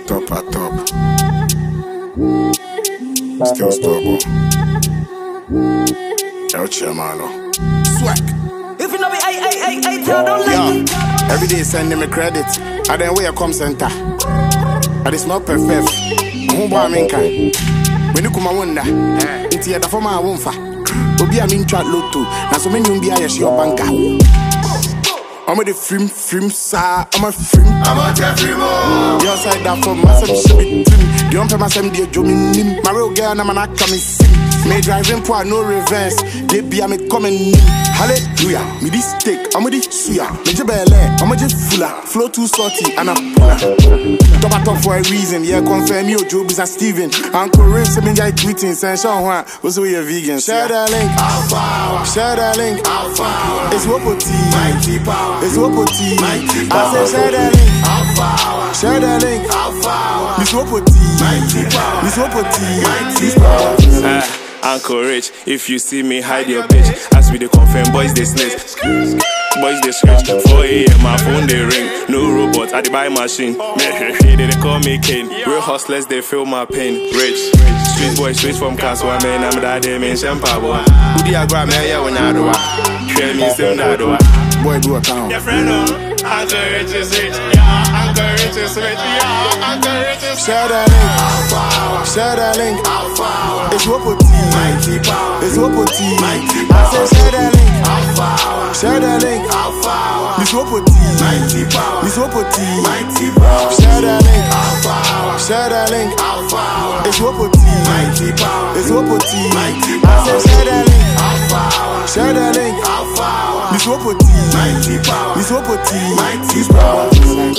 top at top. Still stubborn. El Chemano. Swag. If you know me, I tell don't like it. Every day sending me credit. I then where you come center. But it's not perfect. Who buy me kind? When you come a wonder, it's the for my wonfa. Obi a min chat lotto. Na so many be a your banker. I'm a film, sir. I'm a film. I'm a Jeffrey. Your side that for myself should be trim. You don't pay myself dear Jomin. My real girl, I'm an actor, sim. Me driving poor, no reverse. They be a me coming. Hallelujah. Me this steak, I'm a this suya. Me jebele, I'm a just fuller. Flow too salty, and I'm puller. Top for a reason. Yeah, confirm you, Joe is a Steven. Uncle Ray, some guy tweeting, saying, Sean, what's with your vegan? Share that link. Share that link. It's Wopoti. Mighty power. It's Wopoti. I said, share that link. Share that link. Miss Wopoti. Miss Wopoti. Mighty power. Uncle Rich, if you see me, hide your bitch. As we dey confirm, boys they snitch. Boys they scratch. 4 AM, my phone they ring. No robot, I dey buy machine. They call me Kane. Real hustlers, they feel my pain. Rich, street boy, straight from Castle, man. I'm that day, man. Shampa boy. Who do you grab me? Yeah, when I do it. Share me, same that do it. Boy, do a town. Your friend, Uncle Rich is rich. Yeah, Uncle Rich is rich. Yeah, Uncle Rich is rich. Share that link. Share that link. It's Wopoti. It's Wopoti. I said share that link. Share that link. Miss Wopoti. Miss Wopoti. Share that link. Share that link. It's Wopoti. It's Wopoti. I said share that link. Share that link. Miss Wopoti. Miss Wopoti.